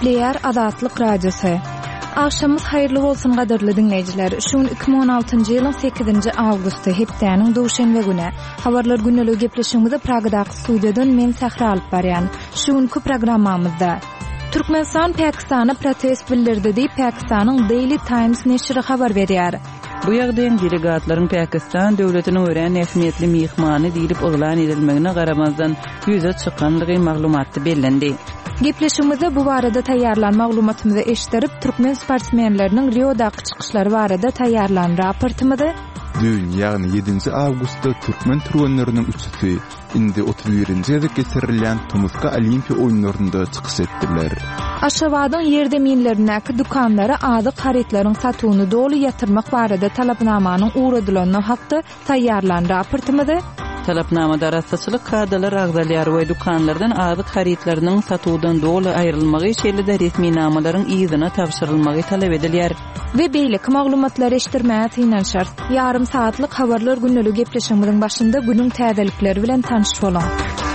Nükleer Azatlyk Radiosu. Akşamız hayırlı bolsun gaderli dinleyijiler. Şuň 2016-njy ýylyň 8-nji awgusty hepdeniň duşanbe güni. Habarlar güneligi gepleşigimizde Pragadaky studiýadan men Sahra alyp barýan. Şuňky programmamyzda Türkmenistan Pakistana protest bildirdi diýip Pakistanyň Daily Times neşri habar berýär. Bu ýagdaýyň delegatlaryň Pakistan döwletiniň ören ähmiýetli mehmany diýilip oglan edilmegine garamazdan ýüze çykanlygy maglumaty bellendi. Gepleşigimizde bu barada taýýarlan maglumatymyzy eşdirip türkmen sportsmenleriniň Riodaky çykyşlary barada taýýarlan raportymyzy ýagny 7-nji awgustda türkmen türgenleriniň üçüsi indi 31-nji ýylda geçirilýän Tomska Olimpiýa oýunlarynda çykyş etdiler. Aşgabatyň ýerde minlerindäki dukanlara azyk haritlaryň satuwyny doly ýatyrmak barada talapnamanyň uğradylygyny hakda taýýarlan raportymyzy Talapnamada rastçylyk kadalar agdalýar we dukanlardan azyk haritlarynyň satuwdan doly aýrylmagy şeýle-de resmi namalaryň ýygyna tapşyrylmagy talap edilýär. We beýleki maglumatlar eşdirmäge tynan şart. Yarım saatlyk habarlar günlük gepleşigimiziň başynda günüň täzelikleri bilen tanyş bolan.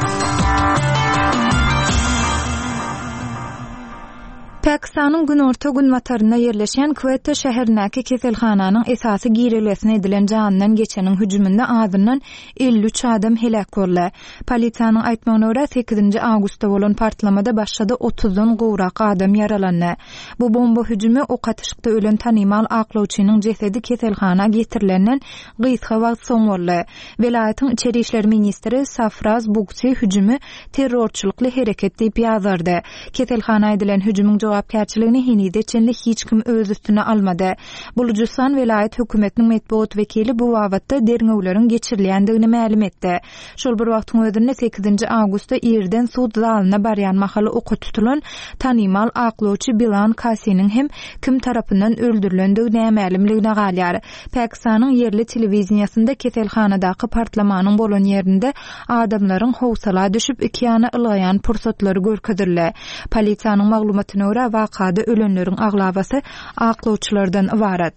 Pakistanyň günorta gün mataryna ýerleşen Quetta şäherindäki keselhananyň esasy girilesine edilen janyndan geçeniň hüjüminde azyndan 53 adam helak boldy. Polisiýanyň aýtmagyna görä 8-nji awgustda bolan partlamada başda 30-dan gowrak adam yaralandy. Bu bomba hüjümi ok atışykda ölen tanymal aklawçynyň jesedi keselhana getirilenden gysga wagt soň boldy. Welaýatyň içeri işler ministri Safraz Bugti hüjümi terrorçylykly hereket diýip ýazardy. Keselhana edilen hüjümüň jogapkärçiligini hinide çenli hiç kim öz üstüne almady. Bulucustan velayet hökümetiniň medeniýet wekili bu wagtda derňewleriň geçirilýändigini ma'lum etdi. Şol bir wagtyň özünde 8-nji awgustda ýerden sud zalyna barýan mahaly oky tutulan tanymal aklawçy Bilan Kasiniň hem kim tarapyndan öldürilendigini ma'lumligine galýar. Pakistanyň yerli telewiziýasynda keselhanadaky partlamanyň bolan ýerinde adamlaryň howsala düşüp iki ýana ylgaýan pursatlary görkezildi. Polisiýanyň maglumatyna görä wakada ölenleriň aglabasy aklawçylardan ibarat.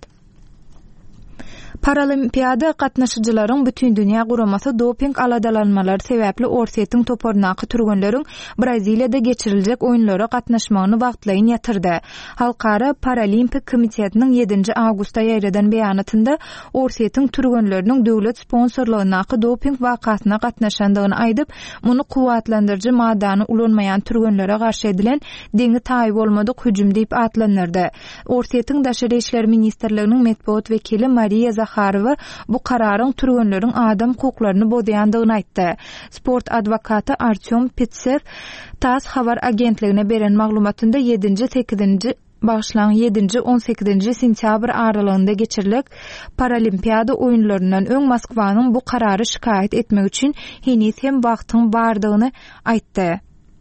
Paralimpiada gatnaşyjylaryň bütün dünýä guramasy doping aladalanmalary sebäpli Orsiýetiň toparnaky türgenleriň Braziliýada geçiriljek oýunlara gatnaşmagyny wagtlaýyn ýatyrdy. Halkara Paralimpik Komitetiniň 7-nji awgustda ýaýradan beýanatynda Orsiýetiň türgenleriniň döwlet sponsorlygynaky doping wakasyna gatnaşandygyny aýdyp, muny kuwatlandyrjy maddany ulanmaýan türgenlere garşy edilen deňi taýyp bolmadyk hüjüm diýip atlanyrdy. Orsiýetiň daşary işler ministrliginiň medeniýet wekili Maria Zaharowa bu kararyň türgenleriň adam hukuklaryny bozaýandygyny aýtdy. Sport adwokaty Artyom Petsev TASS habar agentligine beren maglumatynda 7-8-nji başlaň 7-18-nji sentýabr aralygynda geçirilek Paralimpiada oýunlaryndan öň Moskwanyň bu karary şikaýet etmek üçin henis hem wagtyň bardygyny aýtdy.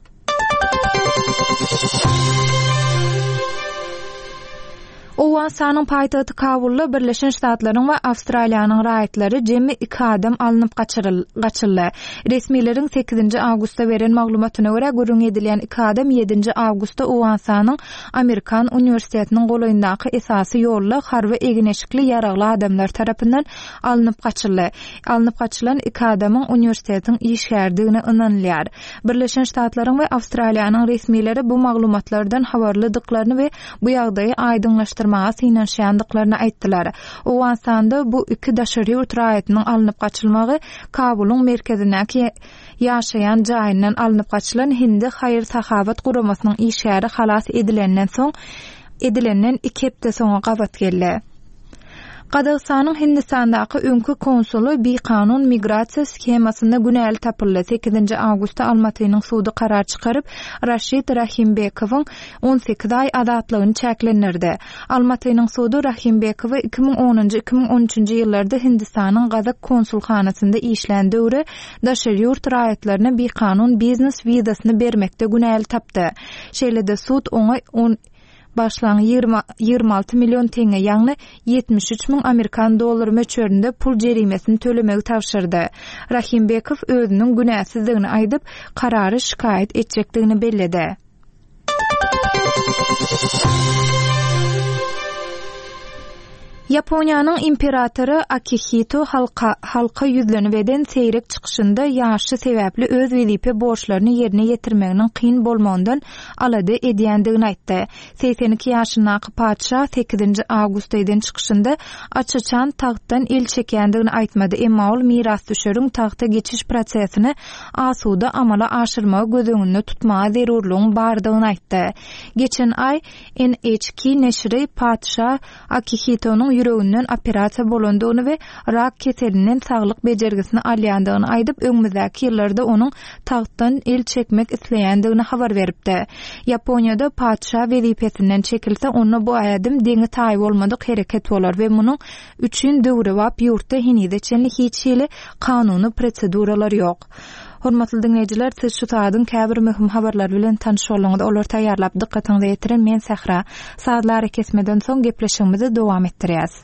Owasanyň paýtagty Kabulda Birleşen Ştatlaryň we Awstraliýanyň raýatlary jemmi 2 adam alınıp gaçyryldy. Resmiýetiň 8-nji awgustda beren maglumatyna görä görüň edilen 2 adam 7-nji awgustda Owasanyň Amerikan Uniwersitetiniň golaýyndaky esasy ýolla harby egineşikli ýaragly adamlar tarapyndan alınıp gaçyryldy. Alınıp gaçylan 2 adamyň uniwersitetiň işgärdigini inanylýar. Birleşen Ştatlaryň we Awstraliýanyň resmiýetleri bu maglumatlardan habarladyklaryny we bu ýagdaýy aýdyňlaşdyrmagy synanşýandyklaryny aýtdylar. Owasanda bu 2 daşary raýatynyň alınıp gaçylmagy Kabul'un merkezindäki ýaşaýan jaýyndan alınıp gaçylan Hindi Haýyr Sahawat guramasynyň işgäri halas edilenden 2 hepde soňra gabat geldi. Qazaqstanyň Hindistandaky öňkü konsulu bir kanun migrasiýa skemasynda günäli tapyldy. 8-nji awgustda Almatynyň sudy karar çykaryp Raşid Rahimbekowyň 18 ay azatlygyny çäklendirdi. Almatynyň sudy Rahimbekowy 2010-2013-nji ýyllarda Hindistanyň Qazaq konsulxanasynda işlän döwre daşary ýurt raýatlaryna bir kanun biznes wizasyny bermekde günäli tapdy. Şeýle-de sud oňa başlaň 26 milyon teňe ýagny 73 000 Amerikan dollary möçberinde pul jerimesini tölemegi tapşyrdy. Rahimbekow özüniň günäsizligini aýdyp, karary şikaýet etjekdigini belledi. Yaponiýanyň imperatory Akihito halka yüzlenip eden seýrek çykyşynda ýaşy sebäpli öz wezipe borçlaryny ýerine ýetirmeginiň kyn bolmagyny alady edýändigini aýtdy. 82 ýaşyndaky padşah 8 awgust aýynyň çykyşynda açyçan tagtdan el çekýändigini aýtmady. Emma ol miras düşeriň tagta geçiş prosesini asuda amala aşyrmagy gözüňünde tutmagy zerurlygyň bardygyny aýtdy. Geçen ay NHK neşri padşah Akihito'nun yüreğinden operasiya bolandygyny we rak keseliniň saglyk bejergisini alýandygyny aýdyp, öňümüzdäki ýyllarda onuň tagtdan el çekmek isleýändigini habar beripdi. Yaponiýada padşah wezipesinden çekilse, onu bu aýdym deňi taýyp bolmadyk hereket bolar we munyň üçin döwre wap ýurtda hinideçenli hiç hili kanuny proseduralar ýok. Hormatly dinleýijiler, siz şu taýdan käbir möhüm habarlar bilen tanış bolňyz. Olar taýýarlap dikkatiňizi ýetiren men Sahra. Saatlar kesmeden soň gepleşigimizi dowam etdirýäs.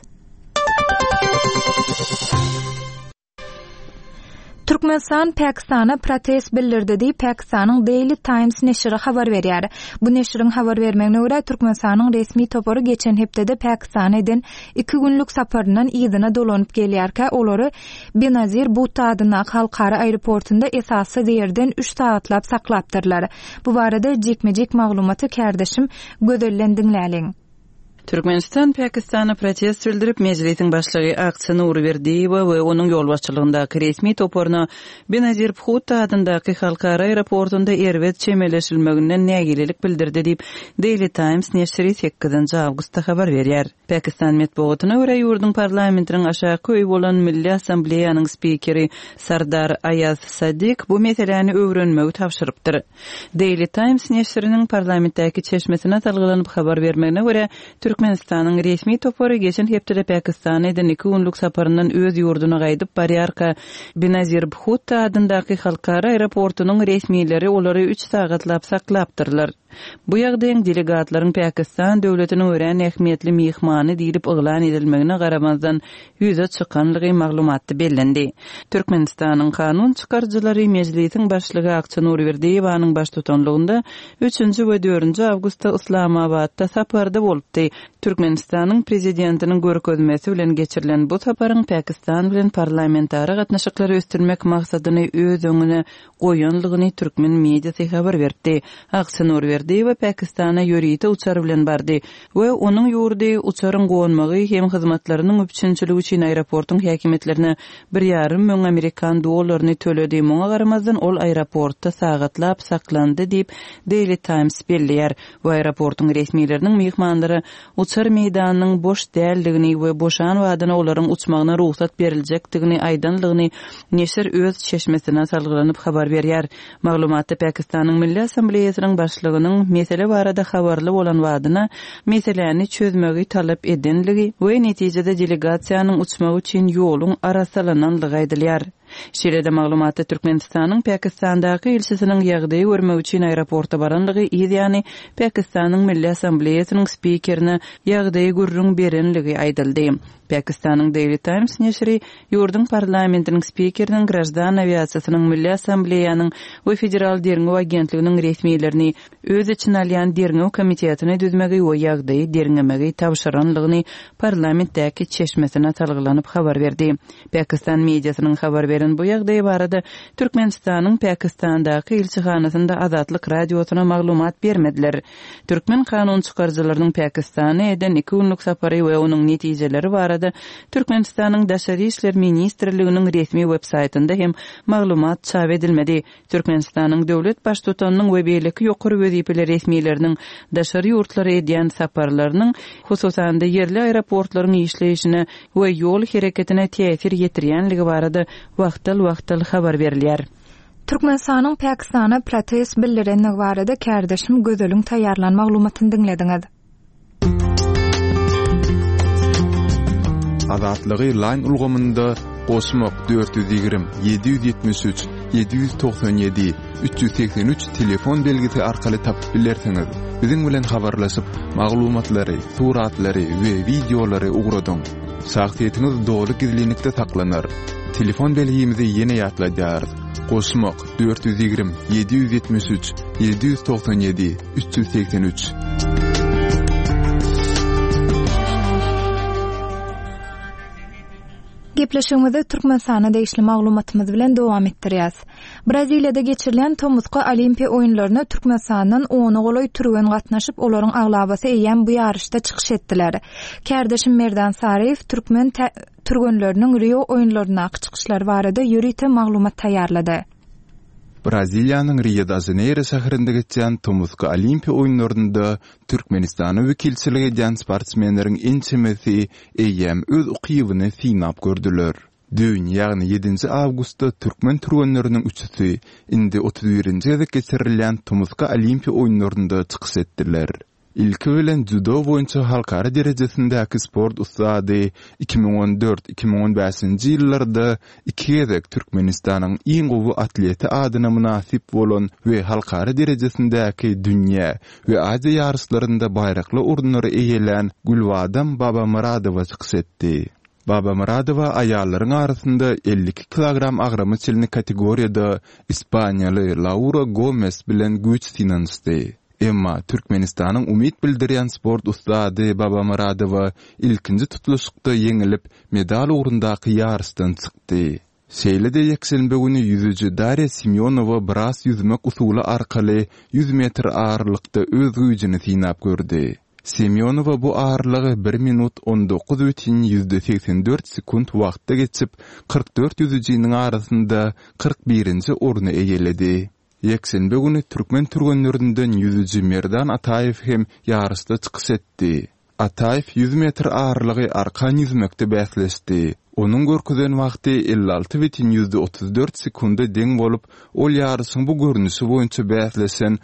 Türkmenistan Pakistana protest bildirdi diýip Pakistanyň Daily Times neşri habar berýär. Bu neşriň habar bermegine görä Türkmenistanyň resmi topory geçen hepdede Pakistana eden 2 günlük saparyndan ýygyna dolanyp gelýärkä, olary Benazir Bhutto adyna halkara aeroportunda esasy ýerden 3 saatlap saklapdyrlar. Bu barada jekmejek maglumaty kärdeşim gözellen dinläliň. Türkmenistan Pakistana protest bildirip meclisiň başlygy Aqsa Nurverdiýewa we onuň ýolbaşçylygyndaky resmi toporyna Benazir Bhutto adyndaky halkara aeroportunda erwet çemeleşilmeginden nägililik bildirdi diýip Daily Times neşri 8 awgustda habar berýär. Pakistan metbuatyna görä ýurdun parlamentiniň aşağı köý bolan Milli Assambleýanyň spikeri Sardar Ayaz Sadik bu meseleni öwrenmegi tapşyrypdyr. Daily Times neşriniň parlamentdäki çeşmesine talgylanyp habar bermegine görä Türkmenistanyň resmi topory geçen hepde Pakistana eden 2 günlük saparyndan öz ýurduna gaýdyp barýarka Benazir Bhutto adyndaky halkara aeroportunyň resmileri olary 3 sagatlap saklapdyrlar. Bu ýagdaýyň delegatlaryň Pakistan döwletiniň ören ähmiýetli mehmany diýip oglan edilmegine garamazdan ýüze çykanlygy maglumaty bellendi. Türkmenistanyň kanun çykarjylary meclisiň başlygy Aqsa Nurverdiýewanyň baş tutanlygynda 3-nji we 4-nji awgustda Islamabadda saparda bolupdy. Türkmenistanyň prezidentiniň görkezmesi bilen geçirilen bu saparyň Pakistan bilen parlamentary gatnaşyklary ösdürmek maksadyny öz öňüne goýanlygyny türkmen mediasy habar berdi. Aqsa Nurverdiýewa Pakistana ýörite uçar bilen bardy we onuň ýurdy uçaryň goňmagy hem hyzmatlarynyň üçinçiligi üçin aeroportyň häkimetlerine 1,5 million Amerikan dollaryny töledi. Muňa garamazdan ol aeroportda sagatlap saklandy diýip Daily Times belliýär. Bu aeroportyň resmileriniň mehmanlary uçar meýdanynyň boş däldigini we boşan wadyna olaryň uçmagyna ruhsat berilejekdigini aýdanlygyny neşir öz çeşmesine salgylanyp habar berýär. Maglumatda Pakistanyň Milli Assambleýasynyň başlygynyň mesele barada habarly bolan wadyna meseleni çözmegi talap edenligi we netijede delegasiýanyň uçmagy üçin ýoluň arasalananlygy aýdylýar. Şeýle-de maglumatda Türkmenistanyň Pakistandaky elçisiniň ýagdaýy görmek üçin aeroporta baranlygy, ýani Pakistanyň Milli Assambleýasynyň spikerine ýagdaýy görüň berenligi aýdyldy. Pakistanyň Daily Times neşri ýurdun parlamentiniň spikeriniň grajdan aviasiýasynyň Milli Assambleýanyň we Federal derňew agentliginiň resmiýetlerini öz için alýan derňew komitetine düzmegi we ýagdaýy derňemegi tapşyranlygyny parlamentdäki çeşmesine talgylanyp habar berdi. Pakistan mediasynyň habar beren bu ýagdaýy barada Türkmenistanyň Pakistandaky elçihanasynda Azatlyk radiosuna maglumat bermediler. Türkmen kanun çykarjylarynyň Pakistana eden 2 günlük sapary we onuň netijeleri barada Türkmenistanyň Daşary işler ministrliginiň resmi websaytynda hem maglumat çap edilmedi. Türkmenistanyň döwlet baş tutanynyň we beýleki ýokary wezipeler resmiýetleriniň daşary ýurtlary edýän saparlarynyň hususan da ýerli aeroportlaryň işleyişine we ýol hereketine täsir ýetirýänligi barada wagtal habar berilýär. Türkmenistanyň Pakistana protest bildirenligi barada kärdeşim gözeliň taýýarlan maglumatyny dinlediňiz. Azatlygy line ulgamynda Goşmak 420 773 797 383 telefon belgisi arkaly tapyp bilersiňiz. Biziň bilen habarlaşyp maglumatlary, suratlary we videolary ugradyň. Şahsiýetiniz dogry gizlilikde saklanar. Telefon belgimizi ýene ýatlaýar. Goşmak 420 773 797 383. Gepleşigimizi Türkmenistana değişli maglumatymyz bilen dowam etdirýäs. Braziliýada geçirilen Tomuzka Olimpiya oýunlaryna Türkmenistandan 10 goloy türgen gatnaşyp olaryň aglabasy eýen bu ýarışda çykyş etdiler. Kärdeşim Merdan Sarayew türkmen türgenleriniň Rio oýunlaryna çykyşlary barada ýörite maglumat taýýarlady. Braziliýanyň Rio de Janeiro şäherinde geçen Tomuzka Olimpiya oýunlarynda Türkmenistana wekilçiligi eden sportsmenleriň ençemesi eýem öz ukybyny synap gördüler. Dün ýagny 7 awgustda türkmen türgenleriniň üçüsi indi 31-nji ýylda geçirilen Tomuzka Olimpiya oýunlarynda çykyş etdiler. İlki bilen judo boýunça halkara derejesindäki sport ustady 2014-2015-nji ýyllarda iki gezek Türkmenistanyň iň gowy atleti adyna münasip bolan we halkara derejesindäki dünýä we Aziýa ýarışlarynda baýrakly urnary eýelen Gulbadam Babamuradowa çykyş etdi. Babamuradowa aýallaryň arasynda 52 kilogram agramy çelini kategoriýada Ispaniýaly Laura Gomez bilen güç synansdy. Emma Türkmenistanyň umid bildirýän sport ustady Babamuradowa ilkinji tutuluşykda yeňilip medal ugrundaky ýarysdan çykdy. Şeýle-de ýekşembe güni yüzüji Darya Semyonowa biras yüzmek usuly arkaly 100 metr ağırlykda öz güýjini synap gördi. Semyonowa bu ağırlygy 1 minut 19,84 sekund wagtda geçip 44 yüzüjiniň arasynda 41-nji orny egelledi. Ýekşembe güni türkmen türgenlerinden yüzüji Merdan Atayew hem ýarışda çykyş etdi. Atayew 100 metr ağırlygy arkan yüzmekde bäsleşdi. Onuň görkezen wagty 56,34 sekunda deň bolup, ol ýaryşyň bu görnüşi boýunça bäsleşen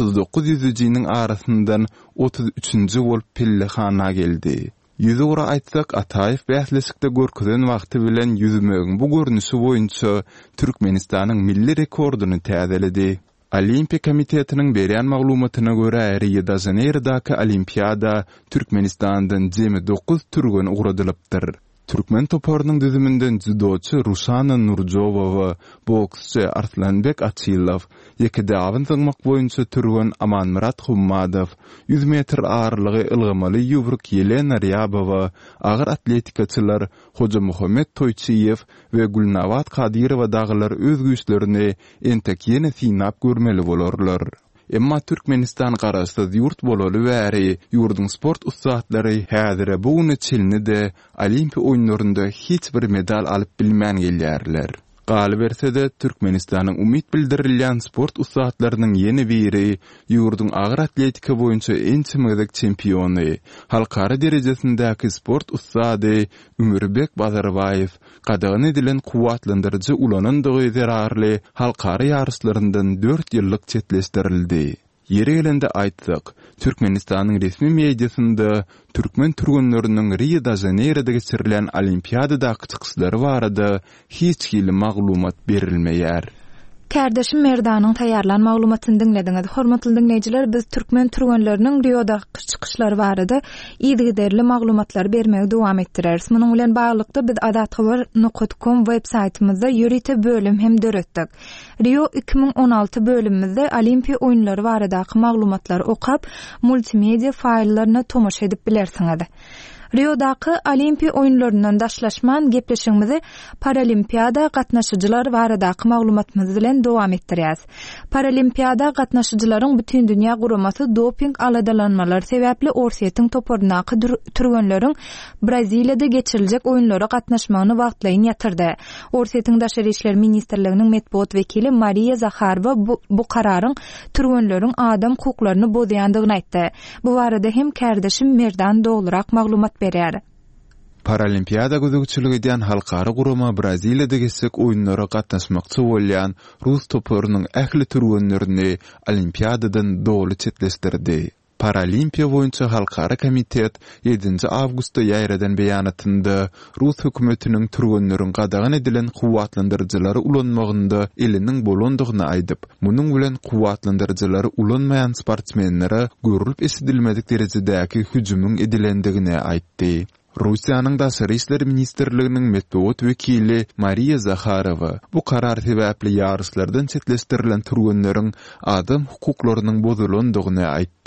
39 yüzüjiniň arasyndan 33-nji bolup pillehana geldi. Yüzügura aýtsak, Atayew bäsleşikde görkezen wagty bilen yüzmegiň bu görnüşi boýunça Türkmenistanyň milli rekorduny täzeledi. Olimpiya komitetiniň berýän maglumatyna görä, Rio de Janeiro'daky olimpiada Türkmenistandan jemi 9 türgen ugrudylypdyr. Türkmen toporynyň düzüminden judoçy Rushana Nurjowowa, boksçy Arslanbek Achilow, ýeki dawyn zygmak boýunça türgen Amanmurat Hummadow, 100 metr ağırlygy ylgymaly ýuwruk Yelena Ryabowa, agyr atletikaçylar Hoja Muhammed Toyçiyew we Gulnawat Kadyrowa dagylar öz güýçlerini entek ýene synap görmeli bolarlar. Emma Türkmenistan garaşsyz ýurt bolaly bäri ýurdun sport ustatlary häzire bu güni çelini de Olimpiya oýunlarynda hiç bir medal alyp bilmän gelýärler. Galy bersede Türkmenistanyň umid bildirilýän sport ustatlarynyň ýeni biri ýurdun agyr atletika boýunça ençemegdek çempiony, halkara derejesindäki sport ustady Ömürbek Bazarbayew gadagan edilen kuwatlandyrjy ulanyndygy zerarly halkara ýarışlaryndan 4 ýyllyk çetleşdirildi. Ýeri gelende aýtsak, Türkmenistanyň resmi mediasynda türkmen türgenleriniň Rio de Janeiro'da geçirilen olimpiadadaky çykyşlary barada hiç hili maglumat berilmeýär. Kärdeşim Merdanyň taýýarlan maglumatyny dinlediňiz. Hormatly dinleýijiler, biz türkmen türgenleriniň Rio'daky çykyşlary barada ýygyderli maglumatlar bermegi dowam etdireriz. Munyň bilen baglykda biz adatxabar.com web saytymyzda ýörite bölüm hem döretdik. Rio 2016 bölümimizde Olimpiya oýunlary baradaky maglumatlar okap, multimedia faýllaryna tomoş edip bilersiňiz. Rio'daky Olimpiya oýunlaryndan daşlaşman gepleşigimizi Paralimpiada gatnaşyjylary baradaky maglumatymyz bilen dowam etdirýäs. Paralimpiada gatnaşyjylaryň bütün dünýä guramasy doping aladalanmalary sebäpli orsiýetiň toporunaky türgenleriň Braziliýada geçiriljek oýunlara gatnaşmagyny wagtlaýyn ýatyrdy. Orsiýetiň daşary işler ministrliginiň medpuat wekili Maria Zakharova bu kararyň türgenleriň adam hukuklaryny bozýandygyny aýtdy. Bu barada hem kärdeşim Merdan doglurak maglumat berýär. Paralimpiada gözükçülük eden halkara guruma Braziliýada geçsek oýunlara gatnaşmakçy bolýan Rus toporynyň ähli türgenlerini olimpiadadan dogly çetleşdirdi. Paralimpiya boýunça halkara komitet 7 awgustda ýaýradan beýanatynda Rus hökümetiniň türgenleriň gadagan edilen kuwatlandyrjylary ulanmagynda eliniň bolandygyny aýdyp, munyň bilen kuwatlandyrjylary ulanmaýan sportsmenlere görülip esidilmedik derejedäki hüjümüň edilendigini aýtdy. Rusiýanyň daşary işler ministrliginiň medpuat wekili Maria Zakharova bu karar sebäpli ýarışlardan çetleşdirilen türgenleriň adam hukuklarynyň bozulandygyny aýtdy.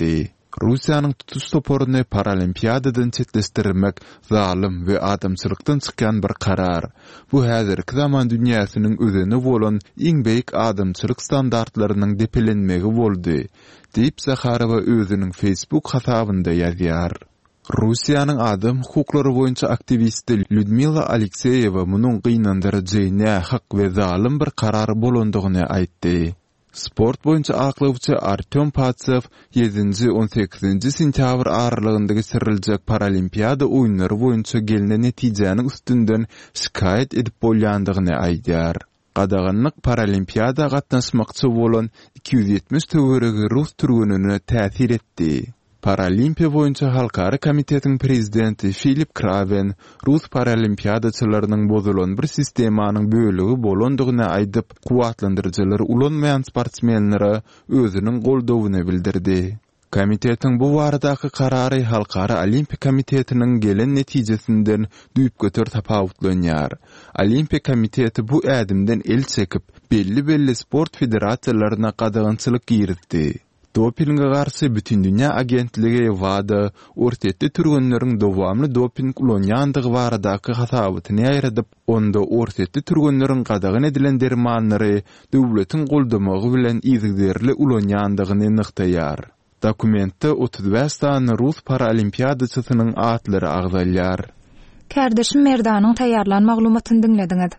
Rusiýanyň tutuş toporuny paralimpiadadan çetleşdirmek zalim we adamçylykdan çykan bir karar. Bu häzirki zaman dünýäsiniň özüne bolan iň beýik adamçylyk standartlarynyň depelenmegi boldy, diýip Zakharova özüniň Facebook hasabynda ýazýar. Rusiýanyň adam hukuklary boýunça aktivisti Lyudmila Alekseýewa munyň gynandyryjyna hak we zalim bir karar bolandygyny aýtdy. Sport boýunça aklawçy Artyom Patsev 7-18 sentyabr aralygynda geçiriljek paralimpiada oýunlary boýunça gelinen netijäniň üstünden şikayet edip bolýandygyny aýdýar. Qadağanlyk paralimpiada gatnaşmakçy bolan 270 töweregi rus türgününe täsir etdi. Paralimpiya boýunça halkary komitetiň prezidenti Filip Kraven Rus paralimpiadaçylarynyň bozulan bir sistemanyň bölegi bolandygyny aýdyp, kuwatlandyrjylary ulanmaýan sportsmenlere özüniň goldawyny bildirdi. Komitetiň bu baradaky karary Halkary Olimpiya Komitetiniň gelen netijesinden düýüp götür tapawutlanýar. Olimpiya Komiteti bu ädimden el çekip, belli sport federasiýalaryna qadağançylyk giritdi. Dopinge garşy bütün dünýä agentligi wada ortetli türgünleriň dowamly doping ulanýandygy baradaky hasabatyny aýradyp, onda ortetli türgünleriň qadağan edilen dermanlary döwletiň goldamagy bilen izigderli ulanýandygyny nyktaýar. Dokumentde 35 tane Rus paralimpiadaçysynyň atlary agzalýar. Kardeşim Merdanyň taýýarlan maglumatyny dinlediňiz.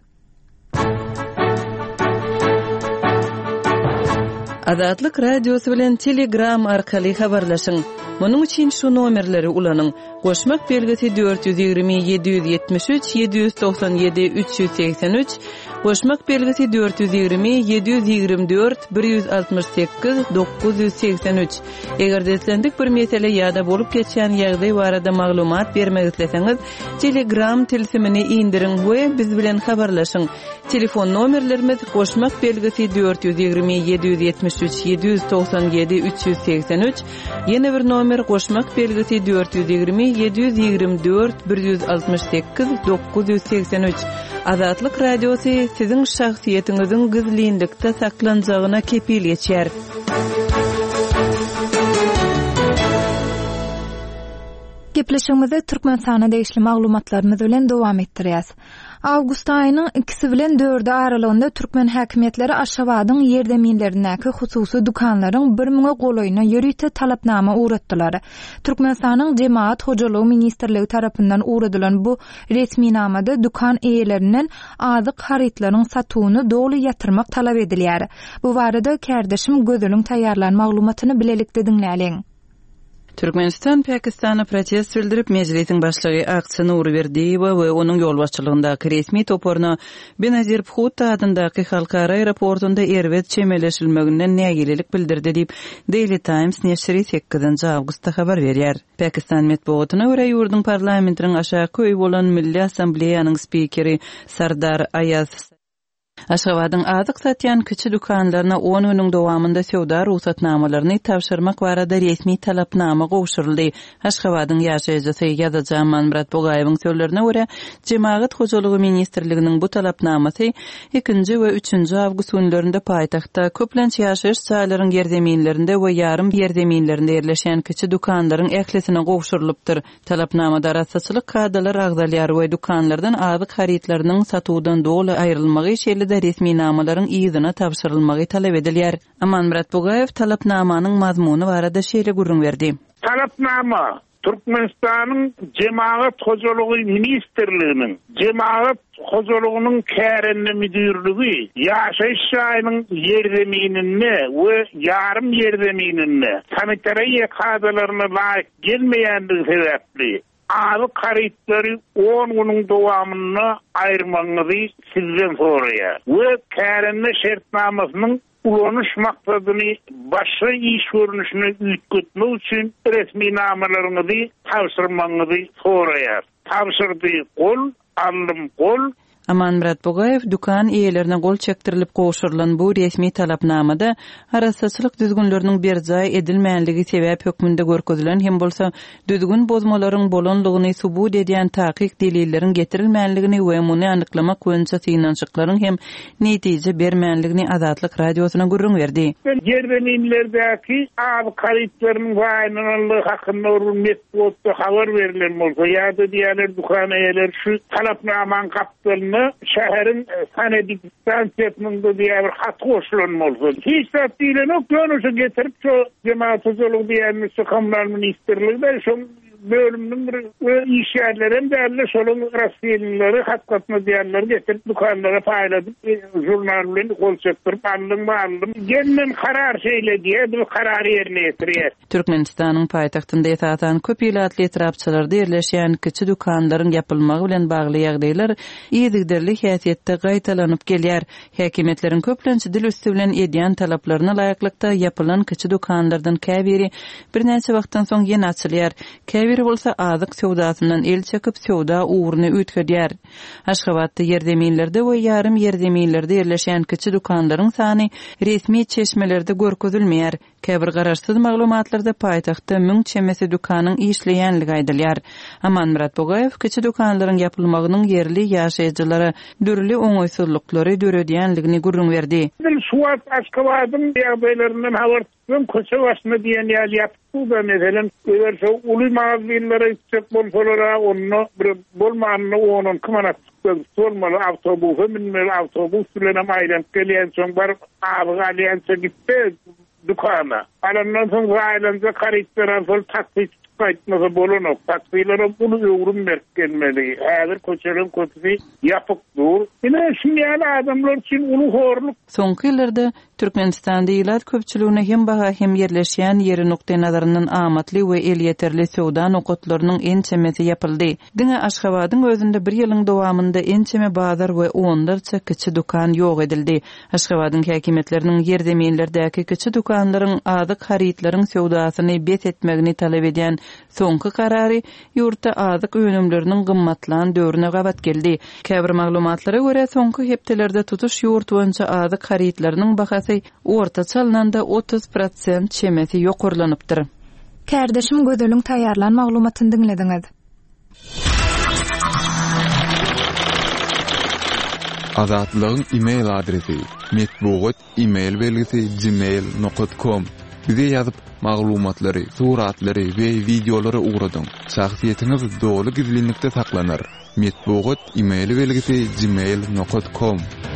Azatlyk radiosu bilen Telegram arkaly habarlaşyň. Munyň üçin şu nomerleri ulanyň: goşmak belgisi 420 773 797 383, goşmak belgisi 420 724 168 983. Eger deslendik bir mesele ýa-da bolup geçýän ýagdaý barada maglumat bermek isleseňiz, Telegram tilsimini indirin we biz bilen habarlaşyň. Telefon nomerlerimiz goşmak belgisi 420 773 797 383, ýene bir nomer goşmak belgisi 420 724 168 983. Azatlyk radiosu siziň şahsiýetiňiziň gizlilikde saklanjagyna kepil geçer. Gepleşigimizi Türkmenistana değişli maglumatlarymyz bilen dowam etdirýäs. Awgust aýynyň 2 bilen 4 aralygynda türkmen häkimetleri Aşgabatyň ýerdeminlerindäki hususy dukanlaryň 1000 golaýyna ýörüýte talapnama uğratdylar. Türkmenistanyň Jemaat Hojalygy ministrligi tarapyndan uğradylan bu resmi namada dukan eýelerinden azyk haritlaryň satuwyny dogly ýatyrmak talap edilýär. Bu barada kardeşim Gözülüň taýýarlan maglumatyny bilelikde dinläliň. Türkmenistan Pakistana protest bildirip meclisiň başlygy aksyny ury berdi we onuň ýolbaşçylygyndaky resmi toporuna Benazir Bhut adyndaky halkara aeroportunda erwet çemeleşilmeginden nägililik bildirdi diýip Daily Times neşri 8 awgustda habar berýär. Pakistan metbuatyna görä ýurduň parlamentiniň aşaky bolan Milli Assambleýanyň spikeri Sardar Ayaz Aşgabatyň azyk satýan kiçi dukanlaryna 10 güniň dowamynda sowda ruhsatnamalaryny tapşyrmak barada resmi talapnama gowşuruldy. Aşgabatyň ýaşaýjysy Ýazajan Manmurat Bogaýewiň sözlerine görä, Jemaat Hojalygy ministrliginiň bu talapnamasy 2 we 3 awgust günlerinde paýtagtda köplenç ýaşaýyş çaýlaryň ýerdeminlerinde we ýarym ýerdeminlerinde ýerleşen kiçi dukanlaryň ählisine gowşurulupdyr. Talapnamada rasatçylyk kadalar agzalýar we dukanlardan azyk haritlarynyň satuwdan dogly aýrylmagy şeýle resmi namalaryň ýygyna tapşyrylmagy talap edilýär. Manmurat Bogaýew talapnamanyň mazmuny barada şeýle gurrun berdi. Talapnama Türkmenistanyň Jemaat Hojalygy ministrliginiň Jemaat Hojalygynyň kärenli müdürligi ýaşaýyş ýaýynyň ýerdeminine we ýarym ýerdeminine sanitariýa kadalaryna laýyk gelmeýändigi sebäpli azyk haritleri 10 günüň dowamyna aýrmaňyzy sizden soraýar. We kärenli şertnamasynyň ulanyş maksadyny başga iş görünüşine üýtgetmek üçin resmi namalaryňyzy tapşyrmaňyzy soraýar. Tapşyrdy gol, alym gol. Amanmurat Bogayev dukan iýelerine gol çektirilip goşurylan bu resmi talapnamada arasaçylyk düzgünleriniň berjay edilmänligi sebäp hökmünde görkezilen hem bolsa düzgün bozmalaryň bolanlygyny subut edýän takyk delilleriň getirilmänligini we muny anyklamak boýunça synançyklaryň hem netije bermänligini Azatlyk radiosuna gurrun berdi. Gerdenlerdäki ab karitlaryň waýnanlygy hakynda metbotda habar berilen bolsa ýa-da diýerler dukanaýlar şu talapnaman kapdylyny şäherin sanedik stansiýasynyň da diýer bir hat goşulan bolsa hiç täsirlen ok ýönüşe getirip şu cemaat huzurlygy diýen Kommunal Ministerliginde şu bölümünün bir iş yerlerin değerli şolun rasiyonları hakkatma diyenleri getirip dukanlara payladıp jurnallerini kol çöktürüp aldım. Gelmem karar şeyle diye bir karar yerine getiriyor. Türkmenistan'ın paytahtında etatan köp ilatli etrapçılarda yerleşen kiçi dukanların yapılmağı bilen bağlı ýagdaýlar iýdigderli häsiýetde gaýtalanyp gelýär. Häkimetlerin köplençi dil üstü bilen edýän talaplaryna laýaklykda yapılan kiçi dukanlardan käbiri bir näçe wagtdan soň ýene açylýar. Käbiri bolsa azyk sowdasyndan el çekip sowda uğruny ütkedýär. Aşgabatda ýerdeminlerde we ýarym ýerdeminlerde yerleşen kiçi dukanlaryň sany resmi çeşmelerde görkezilmeýär. Käbir gararsyz maglumatlarda paýtagtda 1000 çemesi dukanyň işleýänligi aýdylýar. Amanmurat Bogayev kiçi dukanlaryň yapylmagynyň yerli ýaşaýjylary dürli oňoýsuzlyklary döredýänligini gurrun berdi. Suat Aşgabat'ın ýagdaýlarynyň habar tutdum, köçe başyna diýen ýaly ýapdy da meselen öýerse uly magazynlara ýetip bolsalara onu bir bolmanyny onun kymana sormaly awtobusy minmeli awtobus bilen aýlanıp gelýän soň bar abi galýança gitdi dukana. Alandan soň aýlanca karitlara sol taksy qaytmasa bolanok. Taksylere bunu öwrüm berip gelmeli. Häzir köçelerin kötüsi ýapyk dur. Ine şuňaly adamlar üçin uly horluk. Soňky ýyllarda Türkmenistanda ýylat köpçüligine hem baha hem yerleşýän ýeri nokta nazaryndan amatly we el ýeterli sowda nokatlarynyň ençemesi ýapyldy. Diňe Aşgabatyň özünde bir ýylyň dowamında ençeme bazar we onlarça kiçi dukan ýok edildi. Aşgabatyň häkimetleriniň ýerdeminlerdäki kiçi dukanlaryň azyk haritlaryň sowdasyny bet etmegini talap edýän soňky karary ýurtda azyk önümleriniň gymmatlan döwrüne gabat geldi. Käbir maglumatlara görä soňky hepdelerde tutuş ýurt boýunça azyk haritlarynyň bahasy orta çalynanda 30% çemesi ýokurlanypdyr. Kärdeşim gözeliň taýýarlan maglumatyny dinlediňiz. Azatlygyň e-mail adresi metbugat e-mail belgisi gmail.com. Bize ýazyp maglumatlary, suratlary we videolary ugradyň. Şahsiýetiniz dogly gizlilikde saklanır. Metbugat e-mail belgisi gmail.com.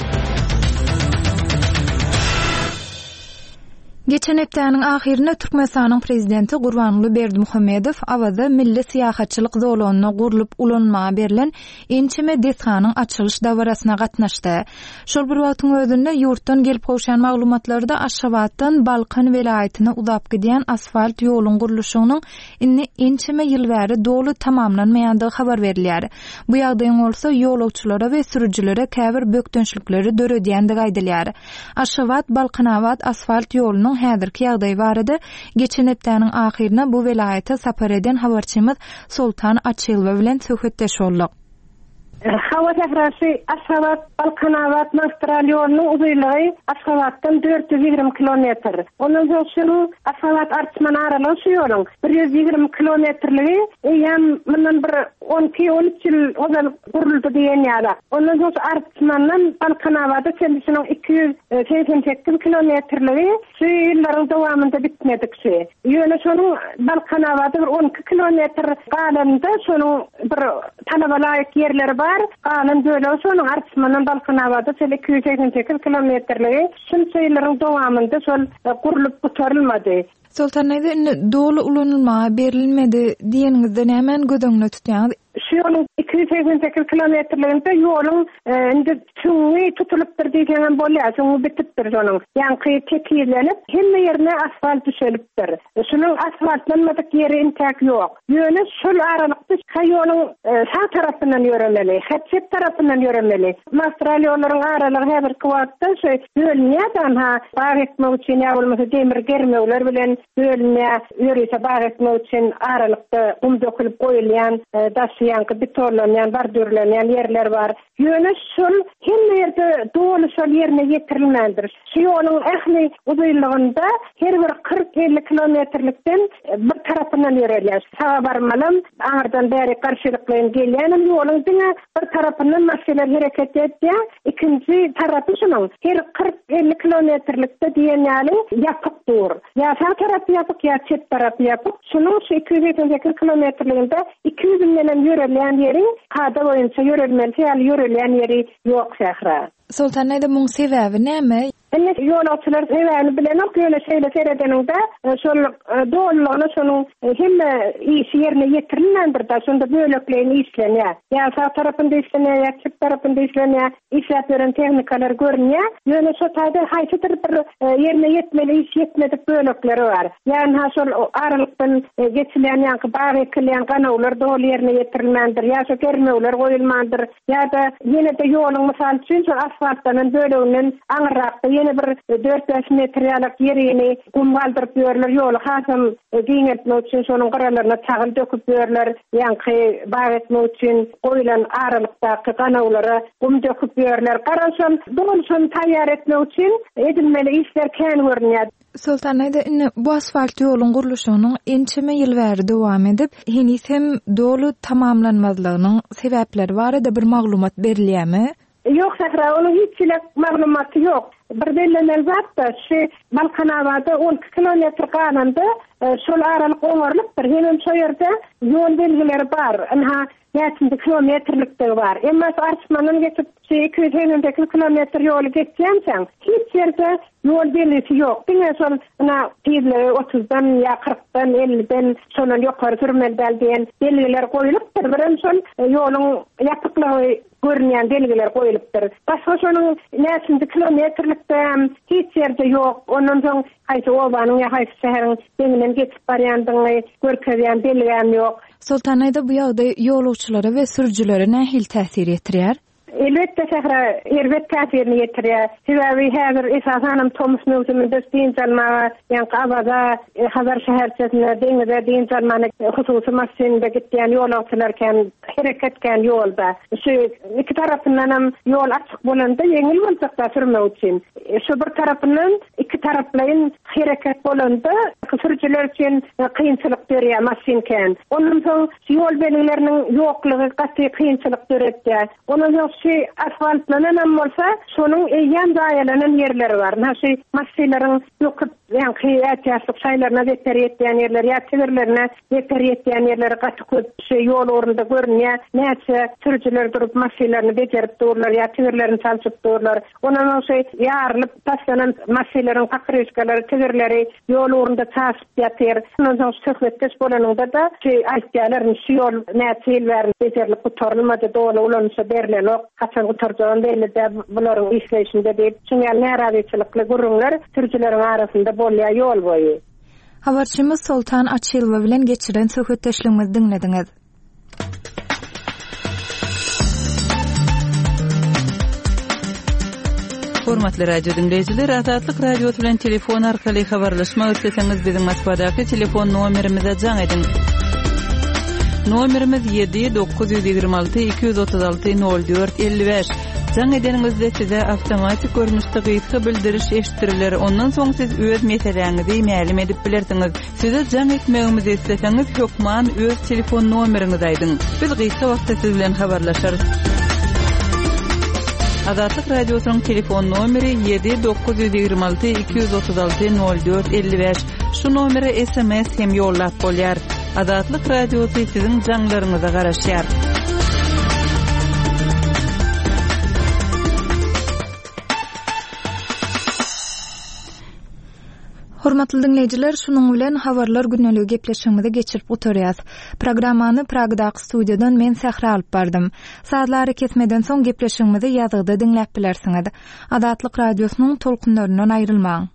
Geçen hepdeniň ahirine Türkmenistanyň prezidenti Gurbanuly Berdimuhammedow awada milli syýahatçylyk zolunyna gurulup ulanmaga berilen ençeme deshanyň açylyş dawrasyna gatnaşdy. Şol bir wagtyň özünde ýurtdan gelip goşan maglumatlarda Aşgabatdan Balkan welaýatyna uzap gidýän asfalt ýoluň guruluşynyň ençeme ýyl bäri dolu tamamlanmaýandygy habar berilýär. Bu ýagdaýyň bolsa ýolagçylara we sürüjilere käbir bökdünçlikleri döredýändigi aýdylýar. Aşgabat Balkanawat asfalt ýolunyň häzirki ýagdaý barada geçen hepdeniň ahirine bu welaýata sapar eden habarçymyz Sultan Açylba bilen söhbetdeş boldyk. Hawa tährasy Aşgabat Balkanawat magistral ýolunyň uzunlygy Aşgabatdan 420 kilometr. Onuň ýoluny Aşgabat Artsman araly şu ýoluň 120 kilometrligi ýa mundan bir 12-13 ýyl ozal guruldy diýen ýa-da. Onuň ýolu Artsmandan Balkanawata kendisiniň 288 kilometrligi şu ýyllaryň dowamında bitmedikçe. Ýöne şonuň Balkanawata 12 kilometr galanda şonuň bir talabalaýyk ýerleri bar. Qalan döle şonuň Artsmandan Balkanawata 288 kilometrligi şunça ýyllaryň dowamında şol gurulup gutarylmady. Sultan näde dolu ulanylmaga berilmedi diýeniňizde nämen gödöňüne tutýan? Şu ýolun 288 kilometrliginde ýoluň indi çuňy tutulupdyr diýen bolýar, çuňy bitipdir ýoluň. Ýani tekizlenip, hemme ýerine asfalt düşelipdir. Şunyň asfaltlanmadyk ýeri intäk ýok. Ýöne şol aralykda ýoluň sağ tarapyndan ýöremeli, çep tarapyndan ýöremeli. Magistral ýollaryň aralygy häzirki wagtda şu ýölnýär ha, baý etmek üçin ýa demir germegler bilen ýölnýär, ýörese baý etmek üçin aralykda dökülip goýulýan daş yankı bitorlanan, bardürlenen yerler var. Yöne şol hem yerde doğru şol yerine getirilmendir. Şiyonun ehli uzaylığında her bir 40-50 kilometrlikten bir tarafından yürürler. Sağa barmalım, ağırdan beri karşılıklayın gelenim yolun dine bir tarafından maskeler hareket etti. İkinci tarafı şunun her 40-50 kilometrlikte diyenali yapık dur. Ya sağ tarafı yapık ya çet tarafı yapık. Şunun 280 kilometrliğinde 200 binden yürürleyen yerin kada boyunca yürürmeli, yürürleyen yeri yok sahra. Sultan näde muň sebebi näme? Yolçular sebebi bilen ok ýöne şeýle seredeninde şol doğrulygyny şonuň hem iş ýerine ýetirilmendir da şonda bölekleýin işlenýär. Ya sağ tarapynda işlenýär, ya çep tarapynda işlenýär. İşläp beren tehnikalar görünýär. Ýöne şo taýda haýsydyr bir ýerine ýetmeli iş ýetmedik bölekleri bar. Ýani ha şol aralykdan geçilen ýa-da bagy ekilýän ganawlar dol ýerine ýetirilmendir. Ya şo germewler goýulmandyr. Ya da ýene de ýoluň mysal üçin asfaltdan bölüğünden aňyrakda ýene bir 4-5 metrellik ýerini gumgaldyryp ýörler, ýoly hasam giňetmek üçin şonuň garalaryna çagyl döküp ýörler, ýa-ni baý etmek üçin goýulan aralykdaky ganawlara gum döküp ýörler. Garaşan dolşun taýýar etmek üçin edilmeli işler kän görünýär. Sultan näde bu asfalt ýoluň gurulşynyň ençeme ýyl bäri dowam edip, henis hem dolu tamamlanmazlygynyň sebäpleri barada bir maglumat berilýärmi? Yok Sahra, onun hiççilik maglumatı yok. Bir belirlen zatta şu Balkanavada 10 kilometre kananda şol aralık oňarlypdyr. Hemen şo ýerde ýol belgileri bar. Anha näçe kilometrlikde bar. Emma arçmanyň geçip 250 kilometre ýoly geçýänsen, hiç ýerde ýol belgisi ýok. Diňe şol ana 30-dan ýa 40-dan 50-den şondan ýokary sürmeli diýen belgiler goýulypdyr. Bilen şol ýoluň ýapyklygy görünýän belgiler goýulypdyr. Başga şonuň näçe kilometrlikde hiç ýerde ýok. Ondan soň haýsy obanyň ýa haýsy şäheriň deňinden geçip barýandygy görkezýän belgem ýok. Sultan näde bu ýagdaý ýolçulara we sürüjilere nähil täsir etdirýär? Elbette Sahra, elbette täsirini ýetirýär. Sebäbi häzir esasanam Thomas Newton'da diýençalma, ýa-ni Abada, Hazar şäherçesinde deňize diýençalmany hususy masjidinde gitýän ýolçularken hereket etken ýolda. Şu iki tarapyndan hem ýol açyk bolanda ýeňil bolsa da sürmek üçin. Şu bir tarapyndan iki taraplaryň hereket bolanda sürüjiler üçin kynçylyk berýär masjidken. Ondan soň ýol belgileriniň ýoklugy gatty kynçylyk berýär. Ondan soň asfaltlanan bolsa şonuň ýan daýalanan ýerleri bar. Näşe masjidlaryň ýokup ýa-ni ýaşlyk şaýlaryna beter ýetýän ýerler, ýa çevirlerine beter ýetýän ýerler gaty köp ýol orunda görünýär. Näçe sürüjiler durup masjidlaryny bejerip durlar, ýa çevirlerini çalçyp durlar. Ondan soň ýarylyp taşlanan masjidlaryň pakryşkalary, çevirleri ýol orunda çaşyp ýatyr. Ondan soň söhbetdeş bolanynda da aýtýarlar, şu ýol näçe ýyllar bejerilip gutarylmady, dolu ulanşa berilen kaçan gutarjağın belli de buların işleyişinde deyip çünkü näradyçylykly gurullar sürüjileriň arasynda bolýar ýol boýy. Habarçymyz Sultan Açylova bilen geçiren söhbetdeşligimizi dinlediňiz. Hormatly radio dinleýijiler, Azatlyk radio bilen telefon arkaly habarlaşmak isleseňiz biziň Moskvadaky telefon nomerimize jaň edin. Nomerimiz 7-926-236-04-55. Jaň edeningizde size awtomatik görnüşde gysga bildiriş eşitdiriler. Ondan soň siz öz meseleňizi ma'lum edip bilersiňiz. Size jaň etmegimizi isleseňiz hökman öz telefon nomeriňizi aýdyň. Biz gysga wagtda siz bilen habarlaşarys. Azatlyk radiosynyň telefon nomeri 7-926-236-04-55. Şu nomere SMS hem ýollap bolýar. Azatlyk radiosy siziň jaňlaryňyza garaşýar. Hormatly dinleyijiler, şunuň bilen habarlar günneligi gepleşigimizi geçirip oturýas. Programmany Pragdaky studiýadan men Sahra alyp bardym. Saatlary kesmeden soň gepleşigimizi ýazgyda dinläp bilersiňiz. Azatlyk radiosynyň tolkunlaryndan aýrylmaň.